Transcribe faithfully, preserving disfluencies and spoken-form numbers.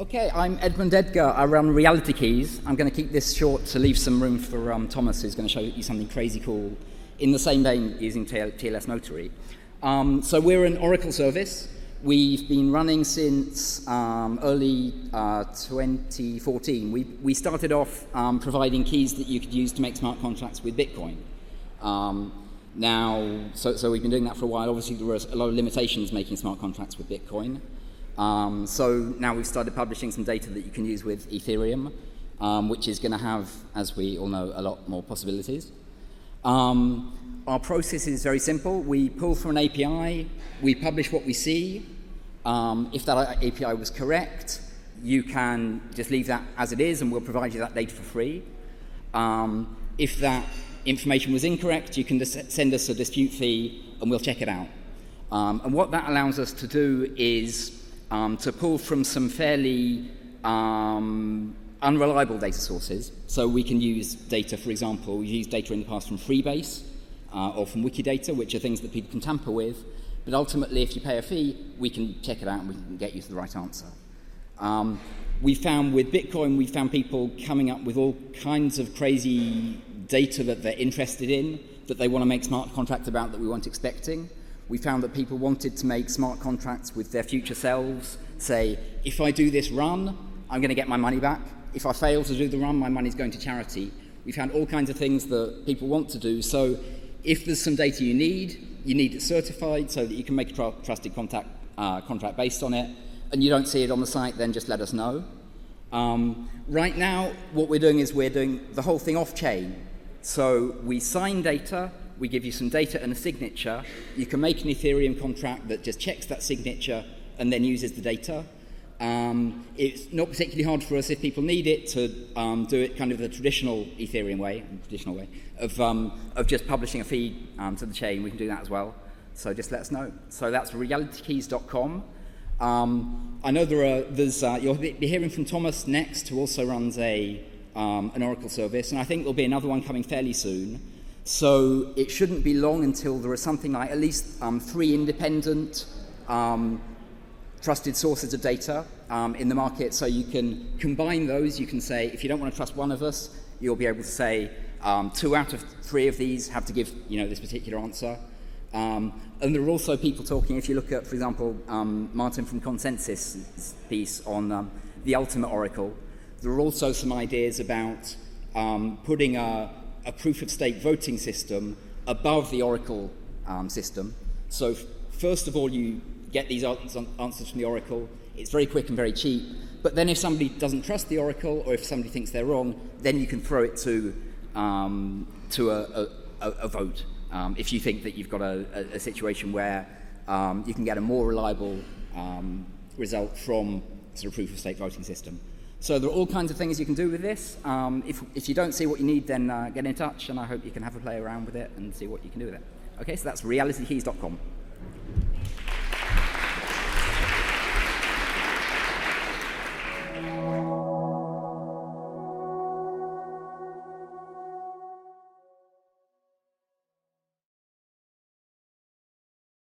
Okay, I'm Edmund Edgar. I run Reality Keys. I'm going to keep this short to leave some room for um, Thomas, who's going to show you something crazy cool in the same vein using T L S Notary. Um, so we're an Oracle service. We've been running since um, early uh, twenty fourteen. We, we started off um, providing keys that you could use to make smart contracts with Bitcoin. Um, now, so, so we've been doing that for a while. Obviously, there were a lot of limitations making smart contracts with Bitcoin. Um, so now we've started publishing some data that you can use with Ethereum, um, which is going to have, as we all know, a lot more possibilities. Um, our process is very simple. We pull from an A P I, we publish what we see. Um, if that A P I was correct, you can just leave that as it is and we'll provide you that data for free. Um, if that information was incorrect, you can just send us a dispute fee and we'll check it out. Um, and what that allows us to do is um, to pull from some fairly um, unreliable data sources. So we can use data, for example, we've used data in the past from Freebase uh, or from Wikidata, which are things that people can tamper with. But ultimately, if you pay a fee, we can check it out and we can get you to the right answer. Um, we found with Bitcoin, we found people coming up with all kinds of crazy data that they're interested in, that they want to make smart contracts about that we weren't expecting. We found that people wanted to make smart contracts with their future selves, say, if I do this run, I'm going to get my money back. If I fail to do the run, my money's going to charity. We found all kinds of things that people want to do. So if there's some data you need, you need it certified so that you can make a tr trusted contact, uh, contract based on it, and you don't see it on the site, then just let us know. Um, right now, what we're doing is we're doing the whole thing off-chain. So we sign data, we give you some data and a signature. You can make an Ethereum contract that just checks that signature and then uses the data. Um, it's not particularly hard for us if people need it to um, do it kind of the traditional Ethereum way, traditional way of, um, of just publishing a feed um, to the chain. We can do that as well. So just let us know. So that's reality keys dot com. Um, I know there are, there's, uh, you'll be hearing from Thomas next, who also runs a, um, an Oracle service, and I think there'll be another one coming fairly soon. So it shouldn't be long until there is something like at least um, three independent um, trusted sources of data um, in the market, so you can combine those. You can say, if you don't want to trust one of us, you'll be able to say um, two out of three of these have to give, you know, this particular answer. Um, and there are also people talking, if you look at, for example, um, Martin from Consensus' piece on um, the ultimate Oracle, there are also some ideas about um, putting a, a proof-of-stake voting system above the Oracle um, system. So first of all, you get these answers from the Oracle. It's very quick and very cheap. But then if somebody doesn't trust the Oracle, or if somebody thinks they're wrong, then you can throw it to, um, to a, a, a vote. Um, if you think that you've got a, a, a situation where um, you can get a more reliable um, result from sort of proof-of-stake voting system. So there are all kinds of things you can do with this. Um, if, if you don't see what you need, then uh, get in touch, and I hope you can have a play around with it and see what you can do with it. Okay, so that's reality keys dot com.